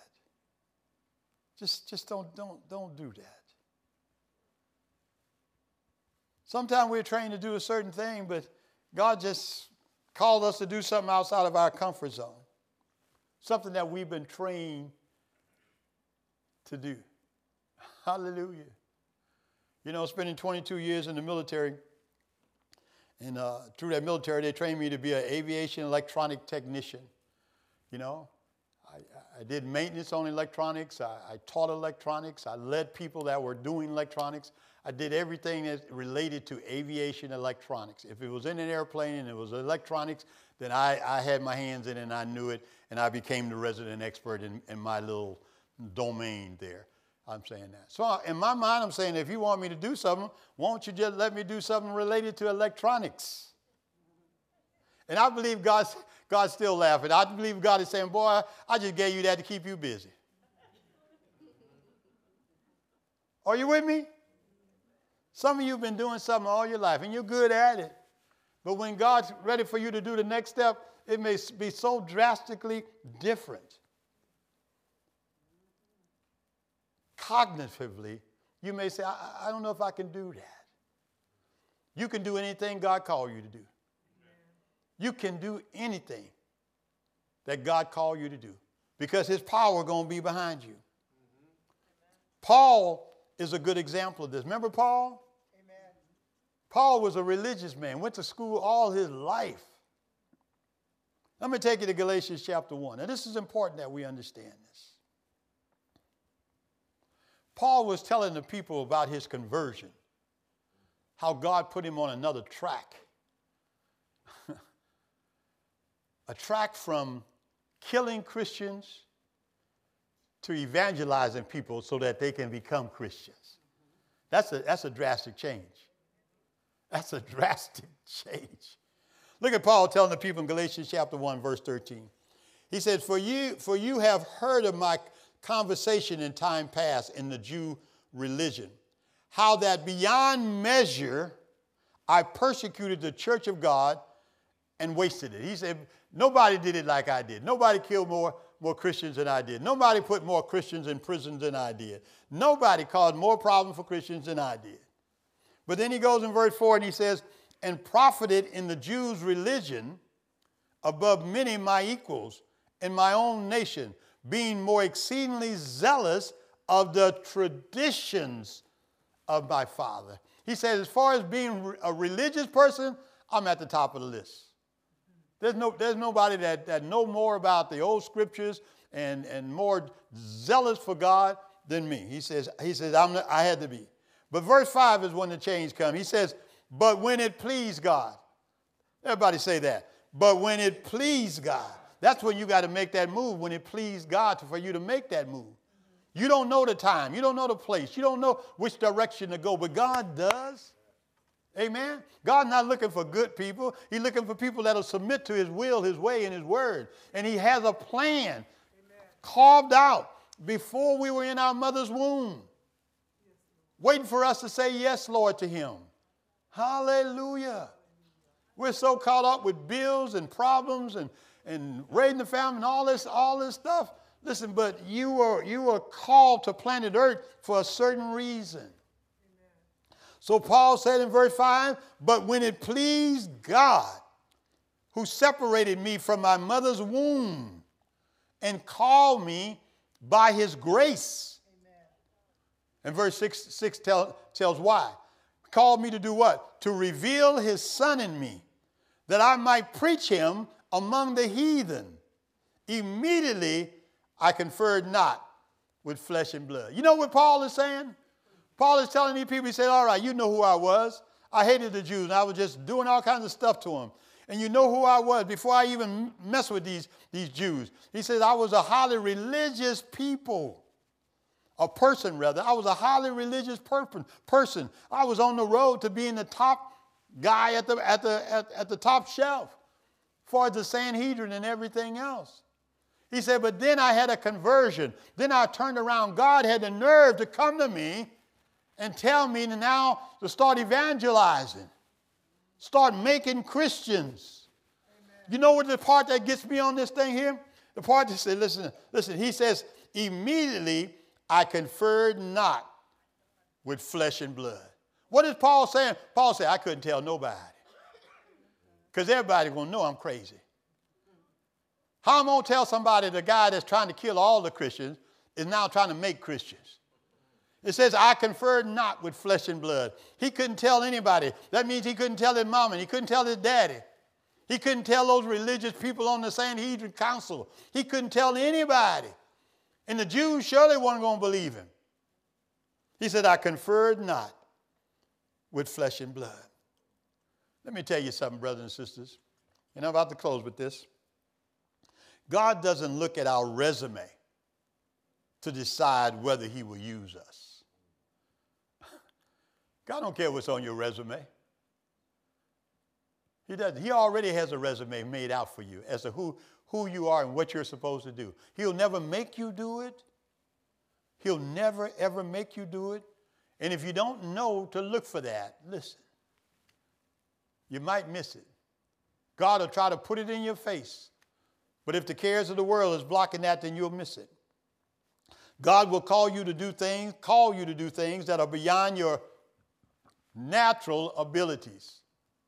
Just, just don't, don't, don't do that. Sometimes we're trained to do a certain thing, but God just called us to do something outside of our comfort zone, something that we've been trained to do. Hallelujah. You know, spending twenty-two years in the military, and uh, through that military, they trained me to be an aviation electronic technician. You know, I, I did maintenance on electronics. I, I taught electronics. I led people that were doing electronics. I did everything that related to aviation electronics. If it was in an airplane and it was electronics, then I, I had my hands in it and I knew it, and I became the resident expert in, in my little domain there. I'm saying that. So in my mind, I'm saying, if you want me to do something, won't you just let me do something related to electronics? And I believe God's, God's still laughing. I believe God is saying, boy, I just gave you that to keep you busy. Are you with me? Some of you have been doing something all your life, and you're good at it. But when God's ready for you to do the next step, it may be so drastically different. Cognitively, you may say, I, I don't know if I can do that. You can do anything God called you to do. You can do anything that God called you to do because his power is going to be behind you. Paul is a good example of this. Remember Paul? Amen. Paul was a religious man, went to school all his life. Let me take you to Galatians chapter one. Now, this is important that we understand this. Paul was telling the people about his conversion, how God put him on another track. A track from killing Christians to evangelizing people so that they can become Christians. That's a, that's a drastic change. That's a drastic change. Look at Paul telling the people in Galatians chapter one, verse thirteen. He says, for you, for you have heard of my conversation in time past in the Jew religion, how that beyond measure I persecuted the church of God and wasted it. He said, nobody did it like I did. Nobody killed more, more Christians than I did. Nobody put more Christians in prisons than I did. Nobody caused more problems for Christians than I did. But then he goes in verse four and he says, and profited in the Jews' religion above many my equals in my own nation, being more exceedingly zealous of the traditions of my father. He says, as far as being a religious person, I'm at the top of the list. There's, no, there's nobody that, that know more about the old scriptures and, and more zealous for God than me. He says, he says I'm, I had to be. But verse five is when the change comes. He says, but when it pleased God. Everybody say that. But when it pleased God. That's when you got to make that move, when it pleased God to, for you to make that move. You don't know the time. You don't know the place. You don't know which direction to go, but God does. Amen. God's not looking for good people. He's looking for people that will submit to his will, his way, and his word. And he has a plan Amen. Carved out before we were in our mother's womb, waiting for us to say yes, Lord, to him. Hallelujah. We're so caught up with bills and problems and, and raising the family and all this, all this stuff. Listen, but you were, you were called to planet Earth for a certain reason. Amen. So Paul said in verse five, but when it pleased God, who separated me from my mother's womb and called me by his grace. Amen. And verse six, six tell, tells why. Called me to do what? To reveal his son in me, that I might preach him among the heathen. Immediately I conferred not with flesh and blood. You know what Paul is saying? Paul is telling these people, he said, all right, you know who I was. I hated the Jews, and I was just doing all kinds of stuff to them. And you know who I was before I even messed with these, these Jews. He said, I was a highly religious people. A person, rather. I was a highly religious person. person. I was on the road to being the top guy at the, at the, at, at the top shelf for the Sanhedrin and everything else. He said, but then I had a conversion. Then I turned around. God had the nerve to come to me and tell me to now to start evangelizing. Start making Christians. Amen. You know what the part that gets me on this thing here? The part that says, listen, listen, he says, immediately I conferred not with flesh and blood. What is Paul saying? Paul said, I couldn't tell nobody. Because everybody's going to know I'm crazy. How am I going to tell somebody the guy that's trying to kill all the Christians is now trying to make Christians? It says, I conferred not with flesh and blood. He couldn't tell anybody. That means he couldn't tell his mama. He couldn't tell his daddy. He couldn't tell those religious people on the Sanhedrin Council. He couldn't tell anybody. And the Jews surely weren't going to believe him. He said, I conferred not with flesh and blood. Let me tell you something, brothers and sisters. And I'm about to close with this. God doesn't look at our resume to decide whether he will use us. God don't care what's on your resume. He doesn't. He already has a resume made out for you as to who, who you are and what you're supposed to do. He'll never make you do it. He'll never, ever make you do it. And if you don't know to look for that, listen, you might miss it. God will try to put it in your face. But if the cares of the world is blocking that, then you'll miss it. God will call you to do things, call you to do things that are beyond your natural abilities.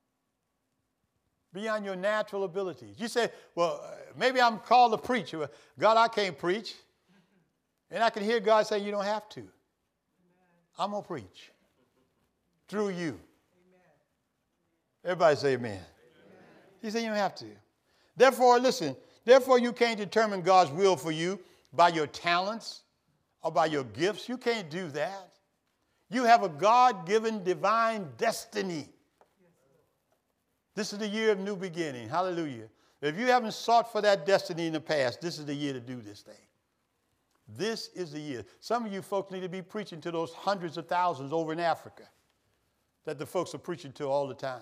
Beyond your natural abilities. You say, well, maybe I'm called to preach. God, I can't preach. And I can hear God say, you don't have to. Amen. I'm going to preach through you. Amen. Everybody say amen. Amen. He said, you don't have to. Therefore, listen, therefore you can't determine God's will for you by your talents or by your gifts. You can't do that. You have a God-given divine destiny. This is the year of new beginning. Hallelujah. If you haven't sought for that destiny in the past, this is the year to do this thing. This is the year. Some of you folks need to be preaching to those hundreds of thousands over in Africa that the folks are preaching to all the time.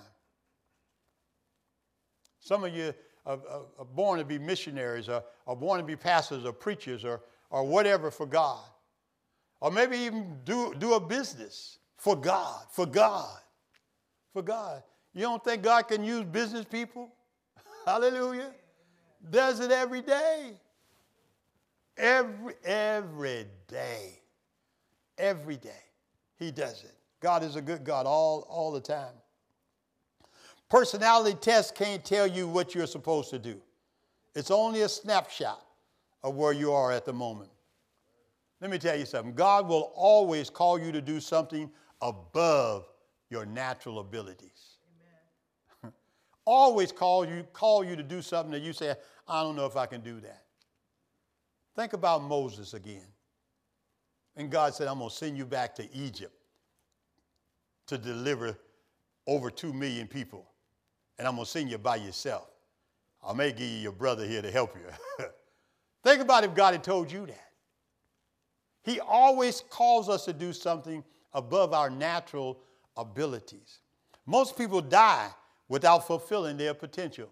Some of you are, are, are born to be missionaries or are born to be pastors or preachers or, or whatever for God. Or maybe even do, do a business for God, for God, for God. You don't think God can use business people? Hallelujah. Does it every day. Every, every day. Every day. He does it. God is a good God all, all the time. Personality tests can't tell you what you're supposed to do. It's only a snapshot of where you are at the moment. Let me tell you something. God will always call you to do something above your natural abilities. Amen. Always call you, call you to do something that you say, I don't know if I can do that. Think about Moses again. And God said, I'm going to send you back to Egypt to deliver over two million people. And I'm going to send you by yourself. I may give you your brother here to help you. Think about if God had told you that. He always calls us to do something above our natural abilities. Most people die without fulfilling their potential.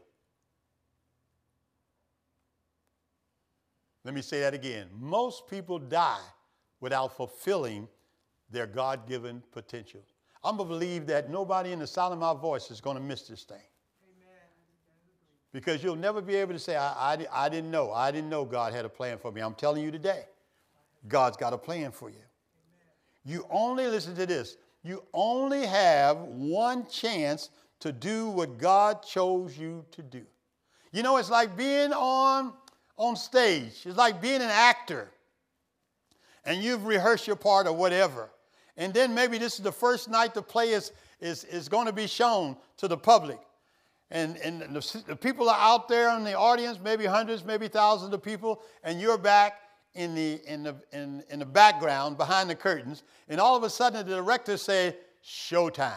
Let me say that again. Most people die without fulfilling their God-given potential. I'm going to believe that nobody in the sound of my voice is going to miss this thing. Amen. Because you'll never be able to say, I, I, I didn't know. I didn't know God had a plan for me. I'm telling you today, God's got a plan for you. Amen. You only, listen to this, you only have one chance to do what God chose you to do. You know, it's like being on, on stage. It's like being an actor. And you've rehearsed your part or whatever. And then maybe this is the first night the play is, is, is going to be shown to the public. And, and the, the people are out there in the audience, maybe hundreds, maybe thousands of people, and you're back in the, in the, in, in the background behind the curtains. And all of a sudden the director says, showtime.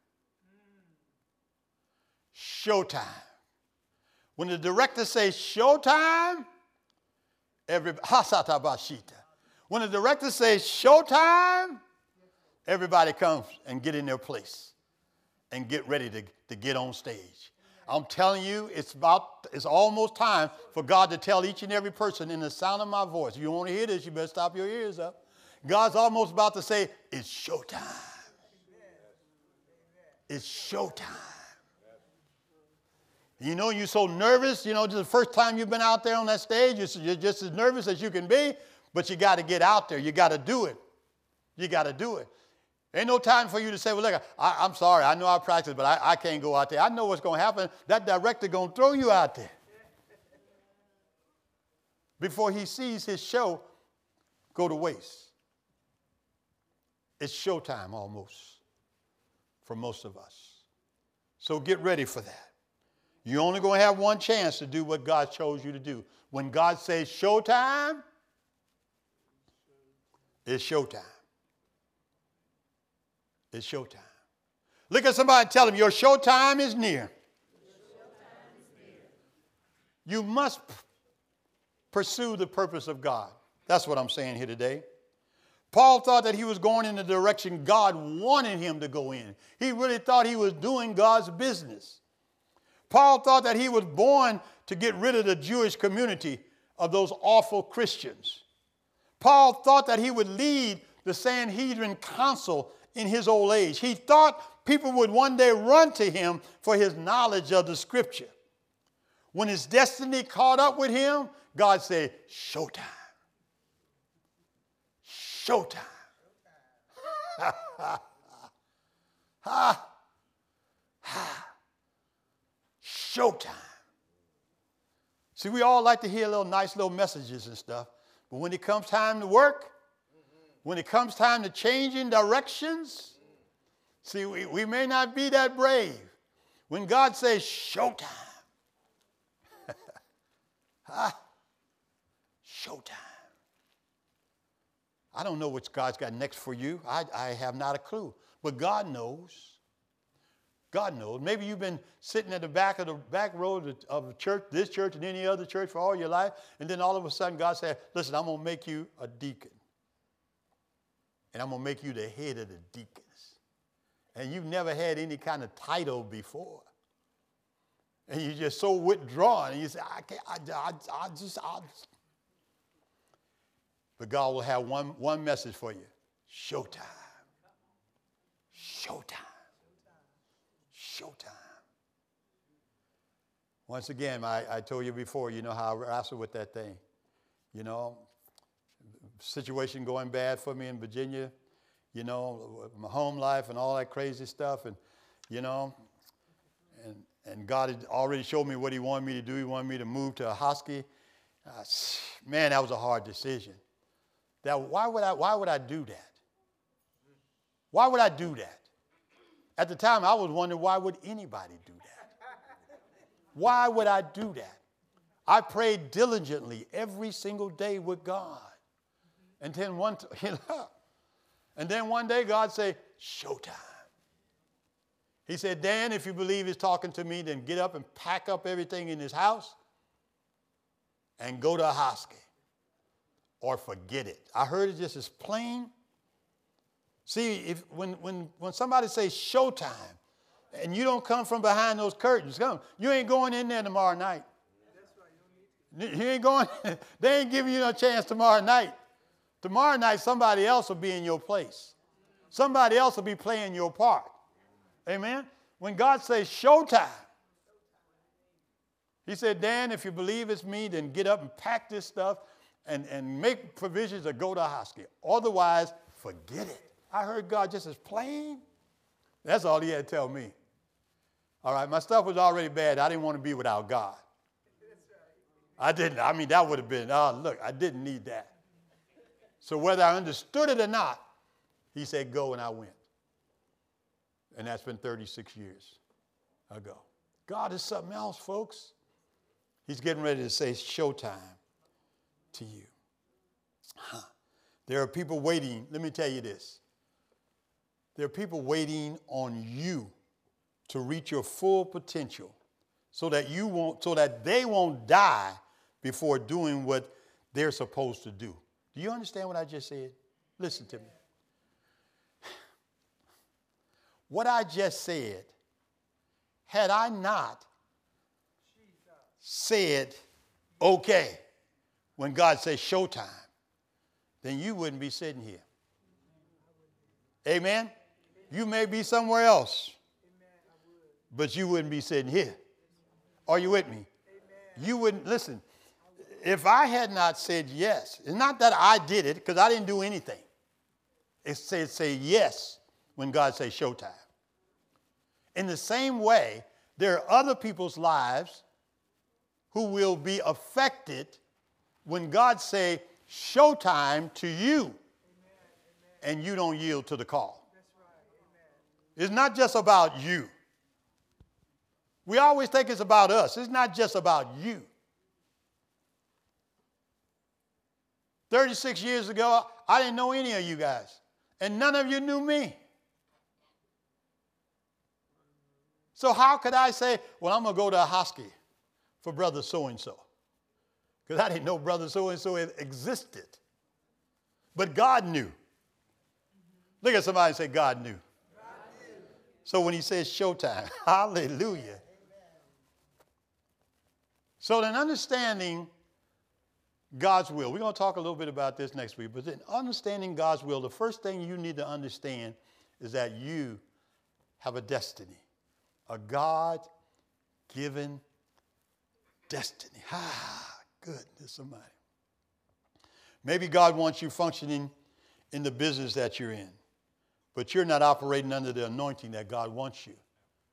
Showtime. When the director says showtime, everybody, hasatabashita. When the director says showtime, everybody comes and get in their place and get ready to, to get on stage. I'm telling you, it's about, it's almost time for God to tell each and every person in the sound of my voice. If you want to hear this, you better stop your ears up. God's almost about to say, it's showtime. It's showtime. You know, you're so nervous. You know, this is the first time you've been out there on that stage. You're just as nervous as you can be, but you got to get out there. You got to do it. You got to do it. Ain't no time for you to say, well, look, I, I'm sorry. I know I practice, but I, I can't go out there. I know what's going to happen. That director going to throw you out there. Before he sees his show go to waste. It's showtime almost for most of us. So get ready for that. You're only going to have one chance to do what God chose you to do. When God says showtime, it's showtime. It's showtime. Look at somebody and tell them your showtime is near. Your showtime is near. You must p- pursue the purpose of God. That's what I'm saying here today. Paul thought that he was going in the direction God wanted him to go in. He really thought he was doing God's business. Paul thought that he was born to get rid of the Jewish community of those awful Christians. Paul thought that he would lead the Sanhedrin council in his old age. He thought people would one day run to him for his knowledge of the scripture. When his destiny caught up with him, God said, showtime. Showtime. Ha, ha, ha. Showtime. See, we all like to hear little nice little messages and stuff, but when it comes time to work, when it comes time to changing directions, see, we, we may not be that brave. When God says showtime, ha, showtime. I don't know what God's got next for you. I, I have not a clue. But God knows. God knows. Maybe you've been sitting at the back of the back row of a church, this church and any other church for all your life, and then all of a sudden God said, listen, I'm going to make you a deacon. And I'm going to make you the head of the deacons. And you've never had any kind of title before. And you're just so withdrawn. And you say, I can't, I, I, I just, I just. But God will have one, one message for you. Showtime. Showtime. Showtime. Once again, I, I told you before, you know how I wrestled with that thing. You know, situation going bad for me in Virginia, you know, my home life and all that crazy stuff. And, you know, and, and God had already showed me what he wanted me to do. He wanted me to move to a Hosky. Uh, man, that was a hard decision. That, why would I, why would I do that? Why would I do that? At the time, I was wondering, why would anybody do that? Why would I do that? I prayed diligently every single day with God. And then one, t- you know, and then one day God said, showtime. He said, Dan, if you believe he's talking to me, then get up and pack up everything in his house and go to a Hosky. Or forget it. I heard it just as plain. See, if when when when somebody says showtime, and you don't come from behind those curtains, come, you ain't going in there tomorrow night. That's right. You ain't going. They ain't giving you no chance tomorrow night. Tomorrow night, somebody else will be in your place. Somebody else will be playing your part. Amen. When God says showtime, he said, Dan, if you believe it's me, then get up and pack this stuff. And, and make provisions to go to a hospital. Otherwise, forget it. I heard God just as plain. That's all he had to tell me. All right, my stuff was already bad. I didn't want to be without God. I didn't. I mean, that would have been, oh, look, I didn't need that. So whether I understood it or not, he said, go, and I went. And that's been thirty-six years ago. God is something else, folks. He's getting ready to say showtime to you. Huh. There are people waiting. Let me tell you this. There are people waiting on you to reach your full potential so that you won't, so that they won't die before doing what they're supposed to do. Do you understand what I just said? Listen to me. What I just said, had I not said, okay, when God says showtime, then you wouldn't be sitting here. Amen? You may be somewhere else, but you wouldn't be sitting here. Are you with me? You wouldn't, listen, if I had not said yes, it's not that I did it, because I didn't do anything. It said say yes when God says showtime. In the same way, there are other people's lives who will be affected when God say showtime to you. Amen, amen. And you don't yield to the call. That's right. Amen. It's not just about you. We always think it's about us. It's not just about you. thirty-six years ago, I didn't know any of you guys, and none of you knew me. So how could I say, well, I'm going to go to a Hosky for brother so-and-so? Because I didn't know brother so-and-so existed. But God knew. Look at somebody and say, God knew. God knew. So when he says showtime, hallelujah. Amen. So then understanding God's will. We're going to talk a little bit about this next week. But then understanding God's will, the first thing you need to understand is that you have a destiny. A God-given destiny. Ah, goodness somebody. Maybe God wants you functioning in the business that you're in, but you're not operating under the anointing that God wants you.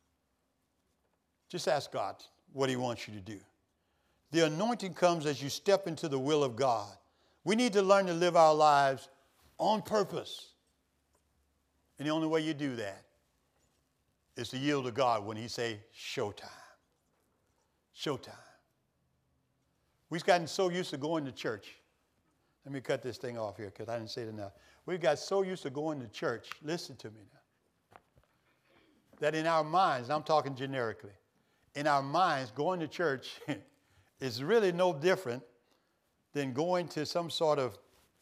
Just ask God what he wants you to do. The anointing comes as you step into the will of God. We need to learn to live our lives on purpose. And the only way you do that is to yield to God when he say showtime. Showtime. We've gotten so used to going to church. Let me cut this thing off here because I didn't say it enough. We've got so used to going to church, listen to me now, that in our minds, and I'm talking generically, in our minds, going to church is really no different than going to some sort of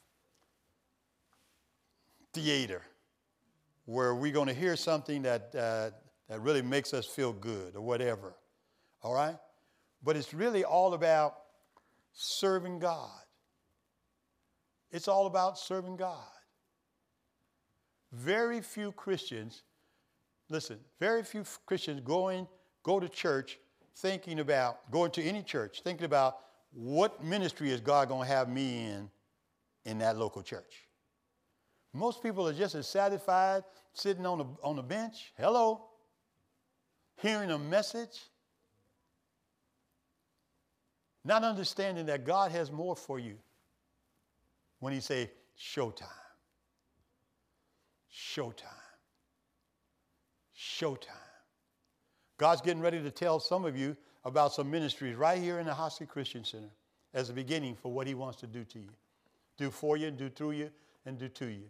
theater where we're going to hear something that, uh, that really makes us feel good or whatever, all right? But it's really all about serving God. It's all about serving God. Very few Christians, listen, very few Christians going, go to church thinking about, going to any church, thinking about what ministry is God going to have me in, in that local church. Most people are just as satisfied sitting on a, on a bench, hello, hearing a message, not understanding that God has more for you when he say showtime, showtime, showtime. God's getting ready to tell some of you about some ministries right here in the Hosky Christian Center as a beginning for what he wants to do to you, do for you, and do through you, and do to you.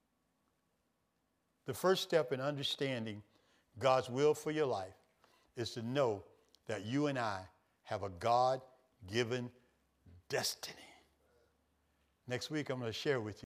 The first step in understanding God's will for your life is to know that you and I have a God-given destiny. Next week, I'm going to share with you